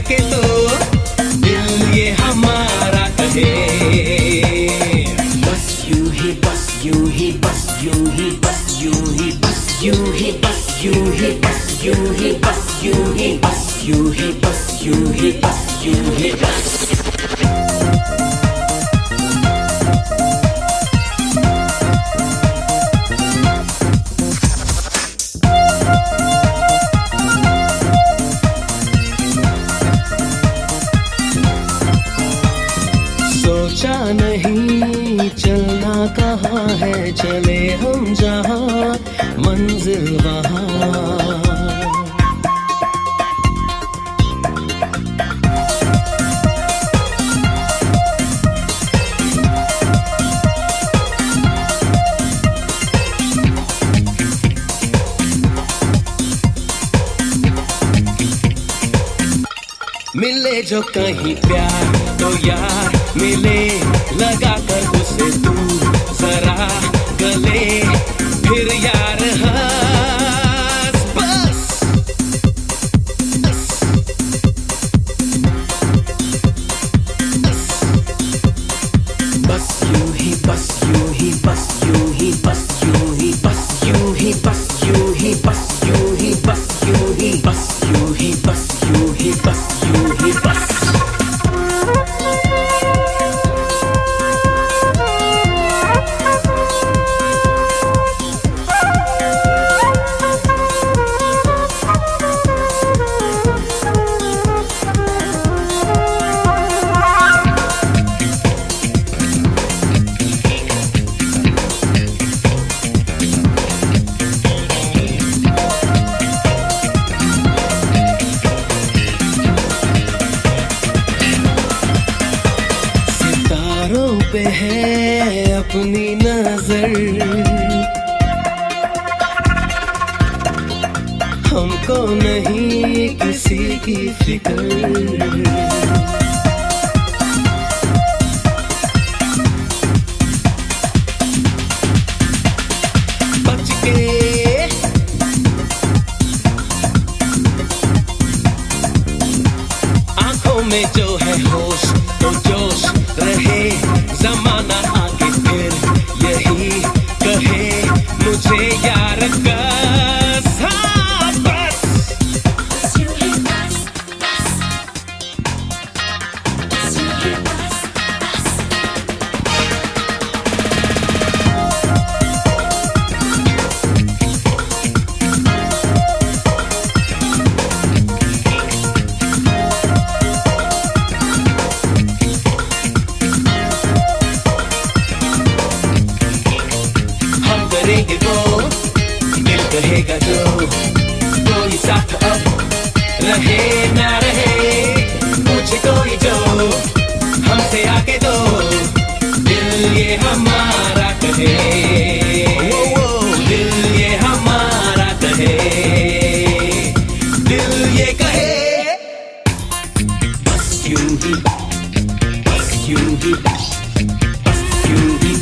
आके तो दिल ये हमारा कहे। बस यूं ही बस यूं ही बस यूं ही बस यूं ही बस यूं ही बस यूं ही बस यूं ही बस यूं ही बस यूं ही बस यूं ही बस यूं ही बस। सोचा नहीं चलना कहाँ है, चले हम जहाँ मंजिल वहाँ। मिले जो कहीं प्यार तो यार मिले, लगा कर उसे तू जरा गले, फिर यार हंस बस। बस यूं ही बस यूं ही बस यूं ही बस यूं ही बस यूं ही बस यूं ही बस यूं ही बस यूं ही बस यूं ही बस यूं ही बस यूं ही बस। पे है अपनी नजर, हमको नहीं किसी की फिक्र। बच के आंखों में जो है होश तो जोश रहे, जमाना आगे फिर यही कहे मुझे यार बस। हाँ बस करेंगे वो दिल कहेगा जो, कोई साथ अब रहे ना रहे, पूछे कोई जो हमसे आके दो, दिल ये हमारा कहे। दिल ये हमारा कहे, दिल ये कहे बस यूं ही बस यूं ही बस यूं ही